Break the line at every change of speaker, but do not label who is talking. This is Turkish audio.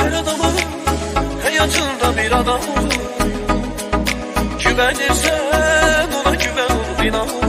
Her adamın hayatında bir adam olur. Güvenirsen ona güven ol, inan.